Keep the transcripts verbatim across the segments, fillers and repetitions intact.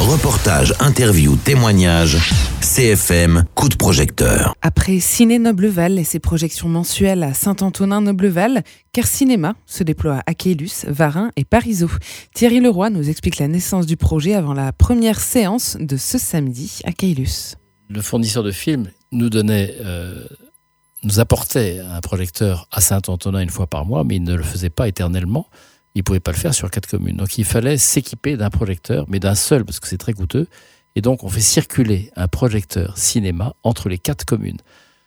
Reportages, interviews, témoignages, C F M, coup de projecteur. Après Ciné Nobleval et ses projections mensuelles à Saint-Antonin-Nobleval, Ker Cinéma se déploie à Caylus, Varennes et Parisot. Thierry Leroy nous explique la naissance du projet avant la première séance de ce samedi à Caylus. Le fournisseur de films nous donnait, euh, nous apportait un projecteur à Saint-Antonin une fois par mois, mais il ne le faisait pas éternellement. Il ne pouvait pas le faire sur quatre communes. Donc il fallait s'équiper d'un projecteur, mais d'un seul, parce que c'est très coûteux. Et donc on fait circuler un projecteur cinéma entre les quatre communes.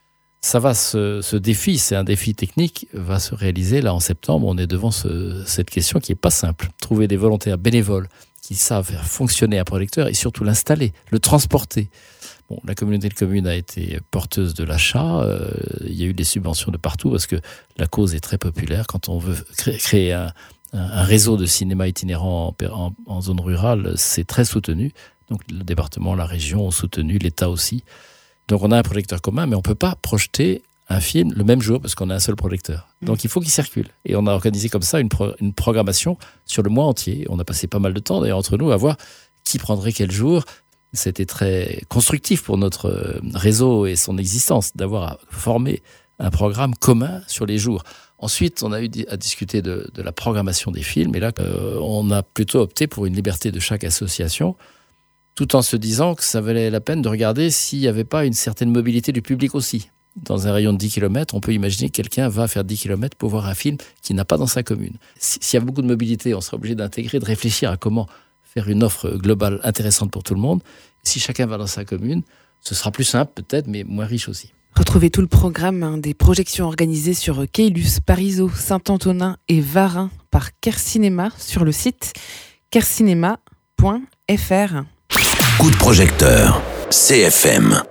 Ça va se, ce défi, c'est un défi technique, va se réaliser là en septembre. On est devant ce, cette question qui n'est pas simple. Trouver des volontaires bénévoles qui savent faire fonctionner un projecteur et surtout l'installer, le transporter. Bon, la communauté de communes a été porteuse de l'achat. Euh, il y a eu des subventions de partout parce que la cause est très populaire. Quand on veut créer, créer un Un réseau de cinéma itinérant en, en, en zone rurale, c'est très soutenu. Donc le département, la région ont soutenu, l'État aussi. Donc on a un projecteur commun, mais on ne peut pas projeter un film le même jour parce qu'on a un seul projecteur. Donc il faut qu'il circule. Et on a organisé comme ça une, pro, une programmation sur le mois entier. On a passé pas mal de temps d'ailleurs entre nous à voir qui prendrait quel jour. C'était très constructif pour notre réseau et son existence d'avoir formé un programme commun sur les jours. Ensuite, on a eu à discuter de, de la programmation des films. Et là, euh, on a plutôt opté pour une liberté de chaque association, tout en se disant que ça valait la peine de regarder s'il n'y avait pas une certaine mobilité du public aussi. Dans un rayon de dix kilomètres, on peut imaginer que quelqu'un va faire dix kilomètres pour voir un film qu'il n'a pas dans sa commune. S'il y a beaucoup de mobilité, on sera obligé d'intégrer, de réfléchir à comment faire une offre globale intéressante pour tout le monde. Si chacun va dans sa commune, ce sera plus simple peut-être, mais moins riche aussi. Retrouvez tout le programme hein, des projections organisées sur Caylus, Parisot, Saint-Antonin et Varennes par Ker Cinéma sur le site ker cinéma point f r. Coup de projecteur, C F M.